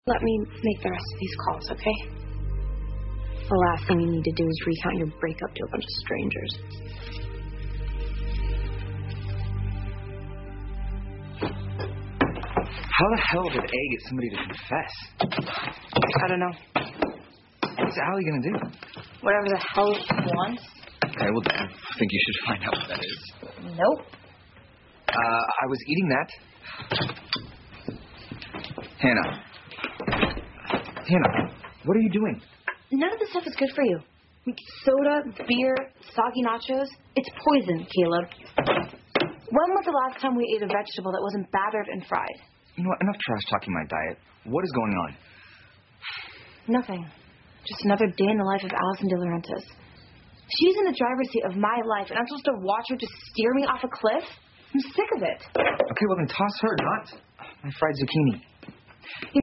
Let me make the rest of these calls, okay? The last thing you need to do is recount your breakup to a bunch of strangers. How the hell did A get somebody to confess? I don't know. What's Allie gonna do? Whatever the hell she wants. Okay, well, then I think you should find out what that is. Nope. I was eating that. Hannah, what are you doing? None of this stuff is good for you. Soda, beer, soggy nachos. It's poison, Caleb. When was the last time we ate a vegetable that wasn't battered and fried? You know what? Enough trash talking my diet. What is going on? Nothing. Just another day in the life of Allison De Laurentiis. She's in the driver's seat of my life, and I'm supposed to watch her just steer me off a cliff? I'm sick of it. Okay, well then toss her, not my fried zucchini.